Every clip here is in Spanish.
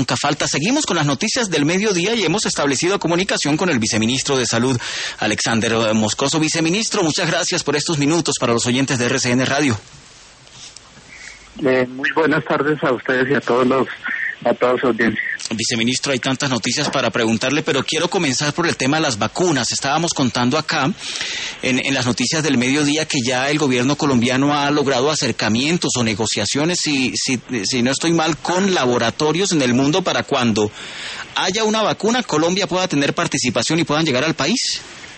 Nunca falta. Seguimos con las noticias del mediodía y hemos establecido comunicación con el viceministro de Salud, Alexander Moscoso. Viceministro, muchas gracias por estos minutos para los oyentes de RCN Radio. Muy buenas tardes a ustedes y a todos los audiencias. Viceministro, hay tantas noticias para preguntarle, pero quiero comenzar por el tema de las vacunas. Estábamos contando acá en las noticias del mediodía que ya el gobierno colombiano ha logrado acercamientos o negociaciones, si no estoy mal, con laboratorios en el mundo para cuando haya una vacuna, Colombia pueda tener participación y puedan llegar al país.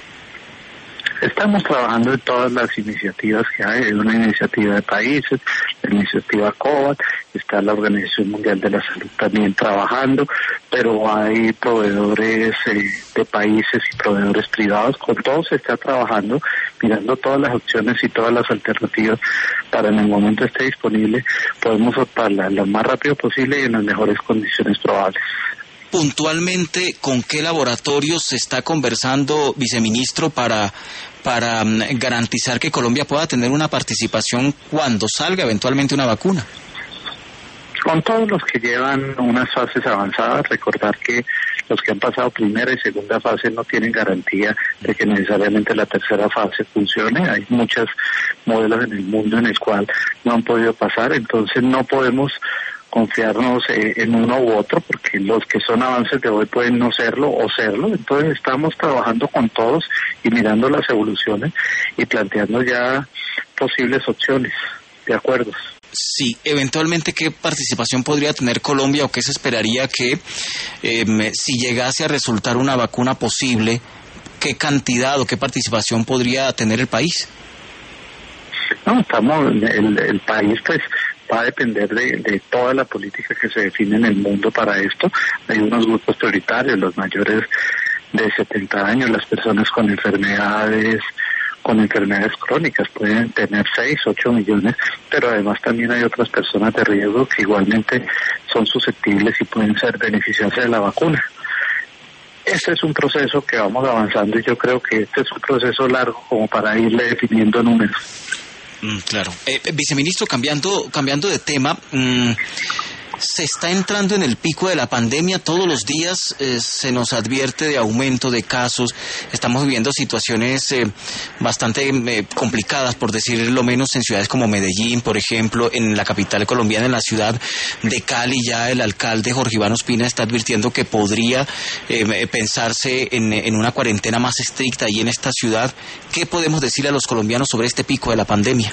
Estamos trabajando en todas las iniciativas que hay. Hay una iniciativa de países, la iniciativa COVAX, está la Organización Mundial de la Salud también trabajando, pero hay proveedores de países y proveedores privados. Con todos se está trabajando, mirando todas las opciones y todas las alternativas para en el momento esté disponible, podemos optarla lo más rápido posible y en las mejores condiciones probables. Puntualmente, ¿con qué laboratorios se está conversando, viceministro, para garantizar que Colombia pueda tener una participación cuando salga eventualmente una vacuna? Con todos los que llevan unas fases avanzadas. Recordar que los que han pasado primera y segunda fase no tienen garantía de que necesariamente la tercera fase funcione. Hay muchos modelos en el mundo en el cual no han podido pasar, entonces no podemos confiarnos en uno u otro, porque los que son avances de hoy pueden no serlo o serlo. Entonces estamos trabajando con todos y mirando las evoluciones y planteando ya posibles opciones de acuerdos. Sí, eventualmente, ¿qué participación podría tener Colombia o qué se esperaría que si llegase a resultar una vacuna posible, qué cantidad o qué participación podría tener el país? No, el país pues va a depender de toda la política que se define en el mundo para esto. Hay unos grupos prioritarios, los mayores de 70 años, las personas con enfermedades crónicas, pueden tener 6, 8 millones, pero además también hay otras personas de riesgo que igualmente son susceptibles y pueden beneficiarse de la vacuna. Este es un proceso que vamos avanzando y yo creo que este es un proceso largo como para irle definiendo números. Claro. Viceministro, cambiando de tema, se está entrando en el pico de la pandemia. Todos los días se nos advierte de aumento de casos. Estamos viviendo situaciones bastante complicadas, por decirlo menos, en ciudades como Medellín, por ejemplo, en la capital colombiana, en la ciudad de Cali. Ya el alcalde Jorge Iván Ospina está advirtiendo que podría pensarse en una cuarentena más estricta ahí en esta ciudad. ¿Qué podemos decir a los colombianos sobre este pico de la pandemia?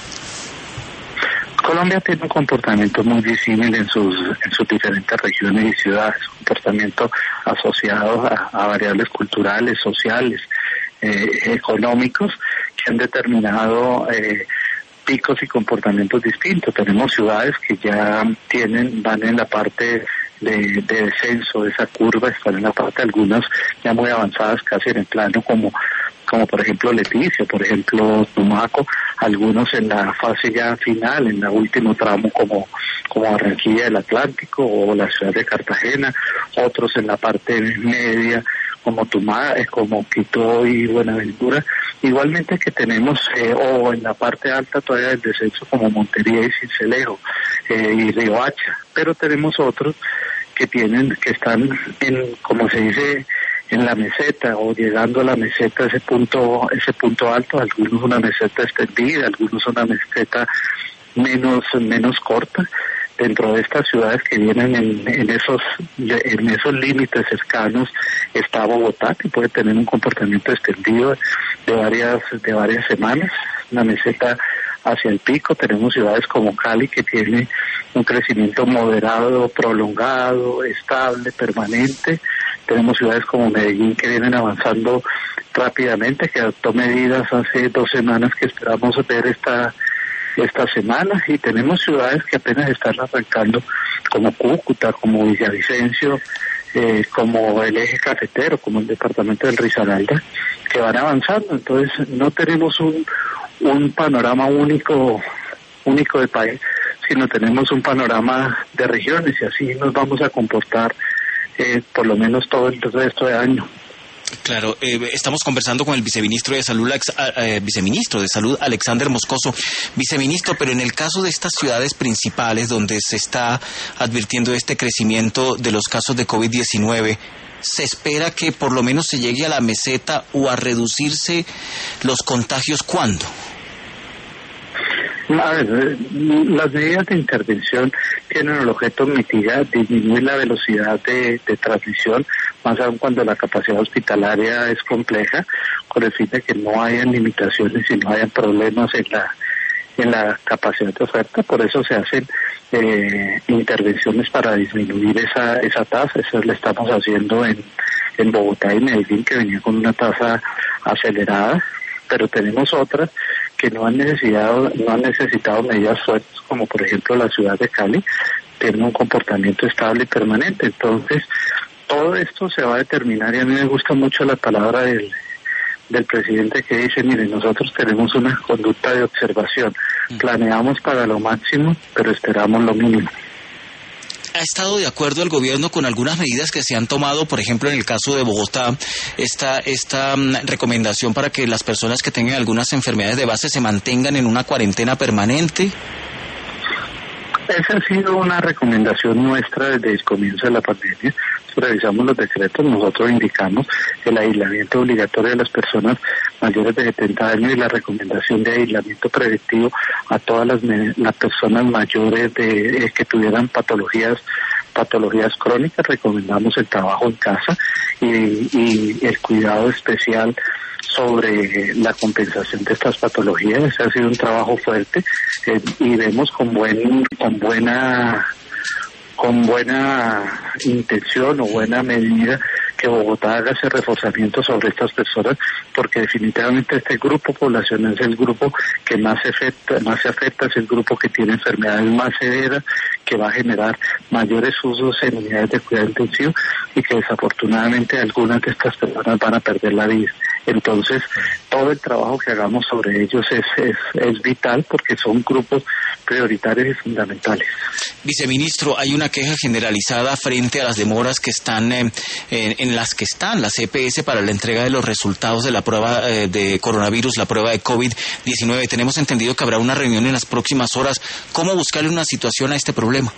Colombia tiene un comportamiento muy disímil en sus diferentes regiones y ciudades, un comportamiento asociado a variables culturales, sociales, económicos, que han determinado picos y comportamientos distintos. Tenemos ciudades que ya van en la parte de descenso de esa curva, están en la parte, algunas ya muy avanzadas, casi en el plano como por ejemplo Leticia, por ejemplo Tumaco, algunos en la fase ya final, en el último tramo como Barranquilla del Atlántico o la ciudad de Cartagena, otros en la parte media como como Quito y Buenaventura, igualmente que tenemos o en la parte alta todavía del descenso como Montería y Sincelejo y Riohacha, pero tenemos otros que están en, como se dice, en la meseta o llegando a la meseta, ese punto alto, algunos una meseta extendida, algunos una meseta menos corta. Dentro de estas ciudades que vienen en esos límites cercanos está Bogotá, que puede tener un comportamiento extendido de varias semanas, una meseta hacia el pico. Tenemos ciudades como Cali, que tiene un crecimiento moderado, prolongado, estable, permanente. Tenemos ciudades como Medellín, que vienen avanzando rápidamente, que adoptó medidas hace 2 semanas que esperamos ver esta semana, y tenemos ciudades que apenas están arrancando, como Cúcuta, como Villavicencio, como el eje cafetero, como el departamento del Risaralda, que van avanzando. Entonces no tenemos un panorama único del país, sino tenemos un panorama de regiones, y así nos vamos a comportar por lo menos todo el resto de año. Claro, estamos conversando con el viceministro de Salud, Alexander Moscoso. Viceministro, pero en el caso de estas ciudades principales donde se está advirtiendo este crecimiento de los casos de COVID-19, ¿se espera que por lo menos se llegue a la meseta o a reducirse los contagios cuándo? A ver, las medidas de intervención tienen el objeto de mitigar, disminuir la velocidad de transmisión, más aún cuando la capacidad hospitalaria es compleja, con el fin de que no hayan limitaciones y no hayan problemas en la capacidad de oferta. Por eso se hacen intervenciones para disminuir esa tasa. Eso le estamos haciendo en Bogotá y Medellín, que venía con una tasa acelerada, pero tenemos otras que no han necesitado medidas fuertes, como por ejemplo la ciudad de Cali, tiene un comportamiento estable y permanente. Entonces, todo esto se va a determinar, y a mí me gusta mucho la palabra del presidente que dice, mire, nosotros tenemos una conducta de observación, planeamos para lo máximo, pero esperamos lo mínimo. ¿Ha estado de acuerdo el gobierno con algunas medidas que se han tomado, por ejemplo, en el caso de Bogotá, esta recomendación para que las personas que tengan algunas enfermedades de base se mantengan en una cuarentena permanente? Esa ha sido una recomendación nuestra desde el comienzo de la pandemia. Revisamos los decretos, nosotros indicamos el aislamiento obligatorio de las personas mayores de 70 años y la recomendación de aislamiento preventivo a todas las personas mayores que tuvieran patologías crónicas. Recomendamos el trabajo en casa y el cuidado especial sobre la compensación de estas patologías. Ese ha sido un trabajo fuerte y vemos con buena intención o buena medida que Bogotá haga ese reforzamiento sobre estas personas, porque definitivamente este grupo poblacional es el grupo que más se afecta, es el grupo que tiene enfermedades más severas, que va a generar mayores usos en unidades de cuidado intensivo y que desafortunadamente algunas de estas personas van a perder la vida. Entonces, todo el trabajo que hagamos sobre ellos es vital, porque son grupos prioritarios y fundamentales. Viceministro, hay una queja generalizada frente a las demoras que están en las que están las EPS para la entrega de los resultados de la prueba de coronavirus, la prueba de COVID-19. Tenemos entendido que habrá una reunión en las próximas horas. ¿Cómo buscarle una situación a este problema?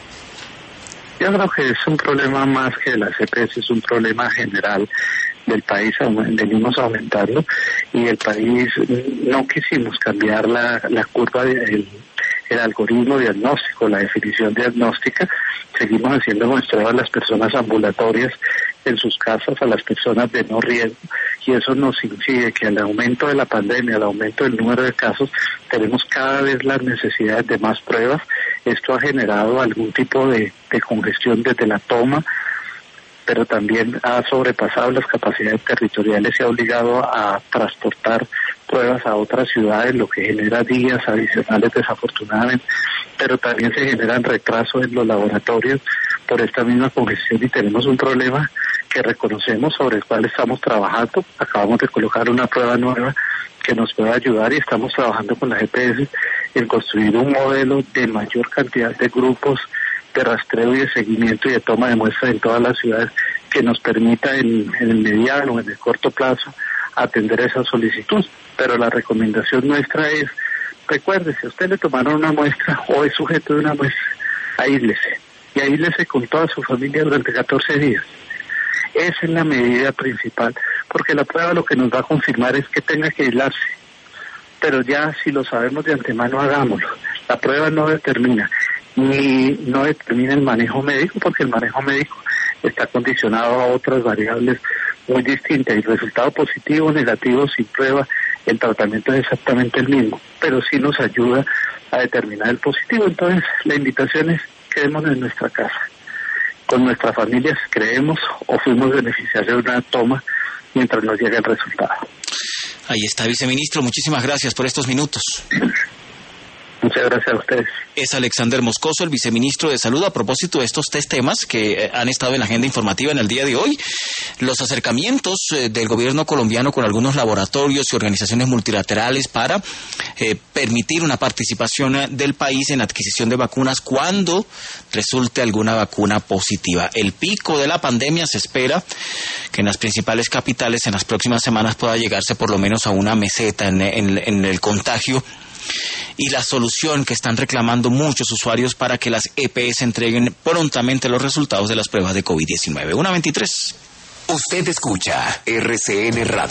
Yo creo que es un problema más que de las EPS, es un problema general del país. Venimos aumentando y el país no quisimos cambiar la curva, el algoritmo diagnóstico, la definición diagnóstica. Seguimos haciendo muestreo a las personas ambulatorias en sus casas, a las personas de no riesgo, y eso nos incide que al aumento de la pandemia, al aumento del número de casos, tenemos cada vez las necesidades de más pruebas. Esto ha generado algún tipo de congestión desde la toma, pero también ha sobrepasado las capacidades territoriales y ha obligado a transportar pruebas a otras ciudades, lo que genera días adicionales desafortunadamente, pero también se generan retrasos en los laboratorios por esta misma congestión, y tenemos un problema que reconocemos, sobre el cual estamos trabajando. Acabamos de colocar una prueba nueva que nos pueda ayudar y estamos trabajando con las EPS en construir un modelo de mayor cantidad de grupos de rastreo y de seguimiento y de toma de muestras en todas las ciudades, que nos permita en el mediano o en el corto plazo atender esa solicitud. Pero la recomendación nuestra es, recuerde, si a usted le tomaron una muestra o es sujeto de una muestra, aíslese, y aíslese con toda su familia durante 14 días. Esa es la medida principal, porque la prueba lo que nos va a confirmar es que tenga que aislarse, pero ya si lo sabemos de antemano, hagámoslo. La prueba no determina el manejo médico, porque el manejo médico está condicionado a otras variables muy distintas, y el resultado positivo o negativo sin prueba, el tratamiento es exactamente el mismo, pero sí nos ayuda a determinar el positivo. Entonces la invitación es: quedémonos en nuestra casa, con nuestras familias, creemos o fuimos beneficiarios de una toma mientras nos llega el resultado. Ahí está, viceministro, muchísimas gracias por estos minutos. Muchas Muchas gracias a ustedes. Es Alexander Moscoso, el viceministro de Salud, a propósito de estos tres temas que han estado en la agenda informativa en el día de hoy. Los acercamientos del gobierno colombiano con algunos laboratorios y organizaciones multilaterales para permitir una participación del país en adquisición de vacunas cuando resulte alguna vacuna positiva. El pico de la pandemia se espera que en las principales capitales en las próximas semanas pueda llegarse por lo menos a una meseta en el contagio, y la solución que están reclamando muchos usuarios para que las EPS entreguen prontamente los resultados de las pruebas de COVID-19. 1:23. Usted escucha RCN Radio.